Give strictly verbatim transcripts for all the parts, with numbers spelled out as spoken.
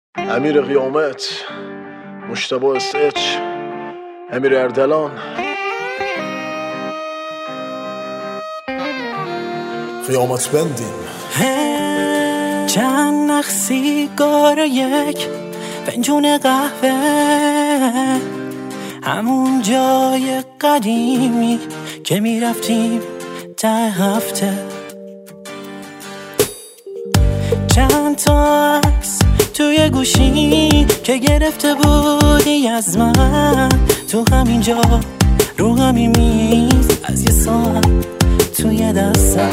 امیر قیامت، مجتبی اس اچ، امیر اردلان. قیامت بندیم. چند نخ سیگار و یک فنجون قهوه، همون جای قدیمی که میرفتیم ده هفته. چند تا عکس توی گوشی که گرفته بودی از من، تو همینجا رو همین میز از یه ساعت توی دستم.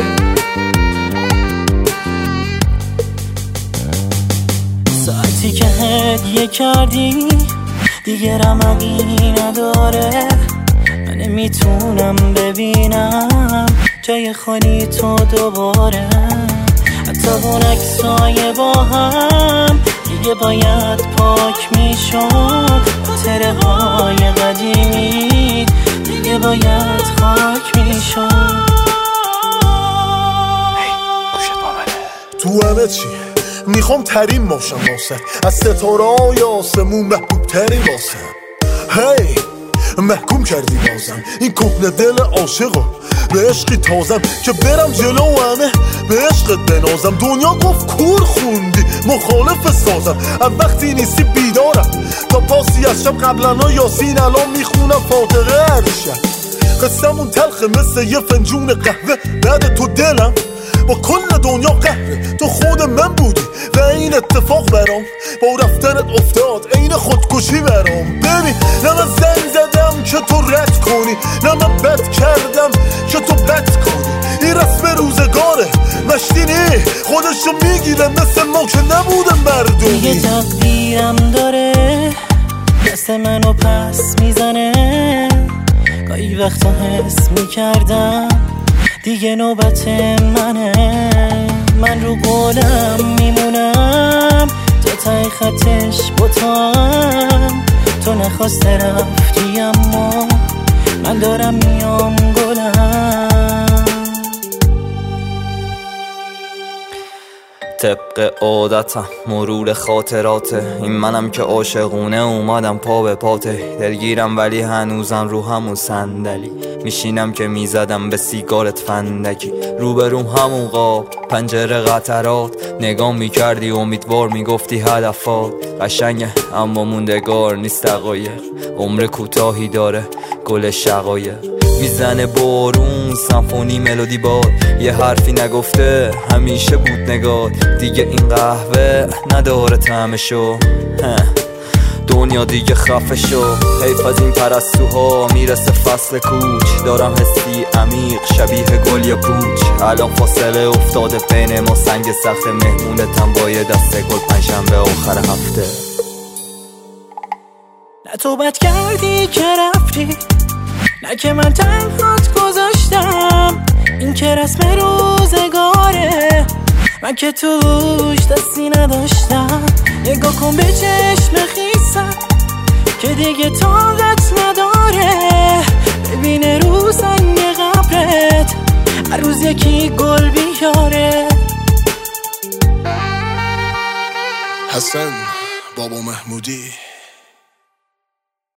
ساعتی که هدیه کردی دیگه رمقی نداره، من نمیتونم ببینم جای خالی تو دوباره. حتی اون عکسای با هم دیگه باید پاک میشد، خاطره های قدیمی دیگه باید خاک میشد. تو همه چی میخوام ترین باشم واسه، از ستاره های آسمون محبوب ترین واسه. هی محکوم کردی بازم این کهنه دل عاشقو به عشقی تازم که برم جلو و همه به عشقت بنازم. دنیا گفت کور خوندی مخالف سازم، از وقتی نیستی بیدارم تا پاسی از شب. قبلنا یاسین الان میخونم فاتحه هر شب. قصمون تلخه مثل یه فنجون قهوه، بعد تو دلم با کل دنیا قهره. تو خود من بودی و این اتفاق برام با رفتنت افتاد عین خودکشی برام. ببین نه من زنگ زدم که تو رد کنی، نه من بد کردم که تو بد کنی. این رسم روزگاره مشتینی خودشو میگیره مثل ما که نبودم مردمی. دیگه تقدیرم داره دست منو پس میزنه، گاهی وقتا حس میکردم دیگه نوبت منه. من رو قولم میمونم تا تای خطش باتم، تو نخواسته رفتی اما من دارم میام گلم. طبق عادتم مرور خاطراته، این منم که عاشقونه اومدم پا به پاته. دلگیرم ولی هنوزم رو همون صندلی میشینم که میزدم به سیگارت فندکی. روبروم همون قاب پنجره قطرات، نگاه میکردی امیدوار میگفتی هدفات. قشنگه اما موندگار نیست دقایق، عمر کوتاهی داره گل شقایق. میزنه بارون سمفونی ملودی باد، یه حرفی نگفته همیشه بود نگات. دیگه این قهوه نداره طعمشو، دنیا دیگه خفه شو. حیف از این پرستوها میرسه فصل کوچ، دارم حسی عمیق شبیه گل یا پوچ. الان فاصله افتاده بین ما سنگ سخت، مهمونتم با یه دسته گل پنجشنبه آخر هفته. نه تو بد کردی که رفتی، نه که من تنهات گذاشتم. این که رسم روزگاره من که توش دستی نداشتم. نگاه کن به چشم خیسم که دیگه طاقت نداره، ببینه رو سنگ قبرت هر روز یکی گل بیاره. حسن بابا محمودی